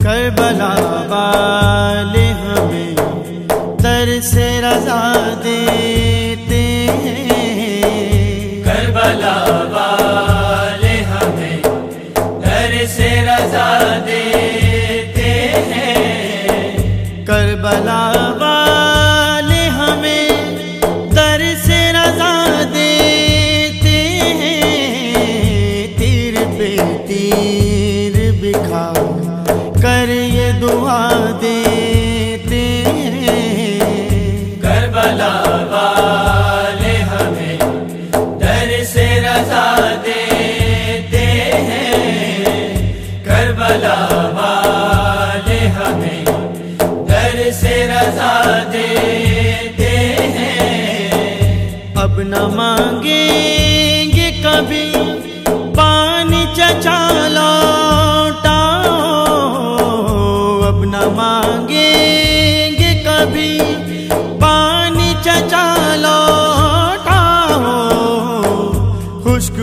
Karbala वाले हमें दर से रज़ा देते हैं। करबला वाले हमें दर से रज़ा देते हैं। करबला वाले हमें दर से रज़ा देते हैं। तीर पे तीर बिखा कर ये दुआ देते हैं। करबला वाले हमें दर से रज़ा देते हैं। करबला वाले हमें दर से रज़ा देते हैं। अब न मांगेंगे कभी पानी चचा लौटा, अब न मांगेंगे कभी पानी चचा लौटा। खुश्क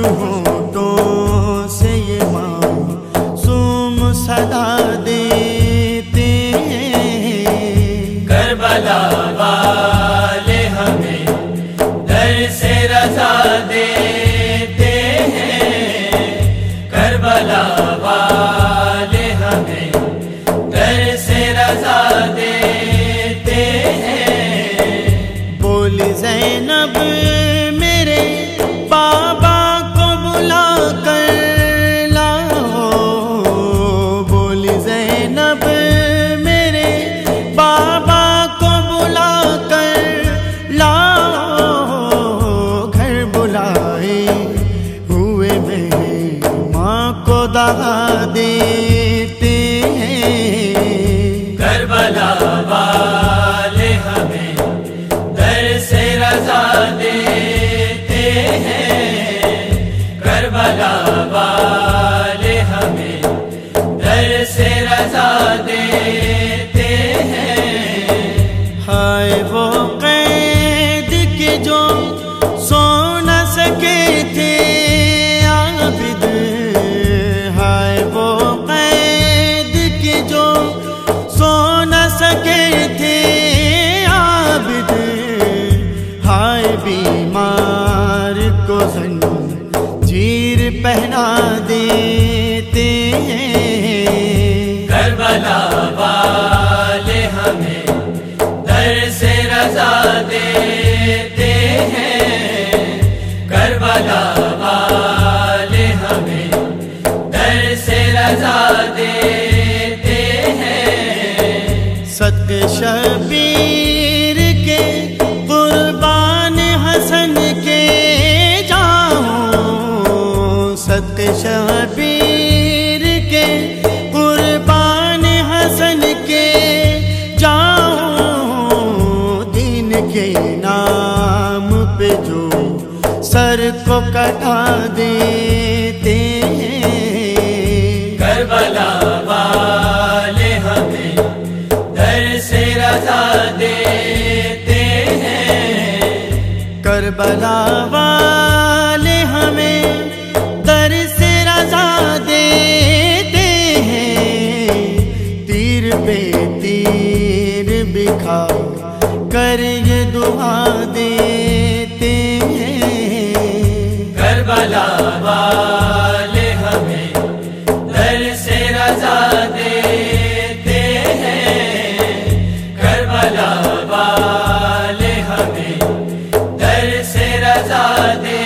होठों से ये मासूम सदा देते हैं। करबला वाले हमें दर से रज़ा देते हैं। करबला वाले हमें दर से रज़ा देते हैं। बोली ज़ैनब मेरे बाबा को बुला कर लाओ। बोली ज़ैनब मेरे बाबा को बुला कर लाओ। घर बुलाए हुए मेरे माँ को दगा देते हैं। करबला वाले हमें दर से रज़ा देते हैं। करबला वाले हमें दर से रज़ा देते हैं। हाय वो कैद के जो सो न सके थे आबिद। हाय वो कैद के जो सो न सके थे आबिद। हाय बीमार को जंजीर पहना देते हैं। करबला वाले हमें दर से रज़ा देते हैं। करबला वाले हमें दर से रज़ा देते हैं। सदके शबीर के कुर्बान हसन के जाऊं। सदके शबीर के कुर्बान हसन के जाऊं। दीन के नाम पे जो सर को कटा देते हैं। करबला वाले हमें दर से रज़ा देते हैं। करबला वाले हमें दर से रज़ा देते हैं। तीर पे तीर बिखा कर ये दुआ देते हैं। करबला वाले हमें दर से रज़ा देते हैं। करबला वाले हमें दर से रज़ा देते हैं।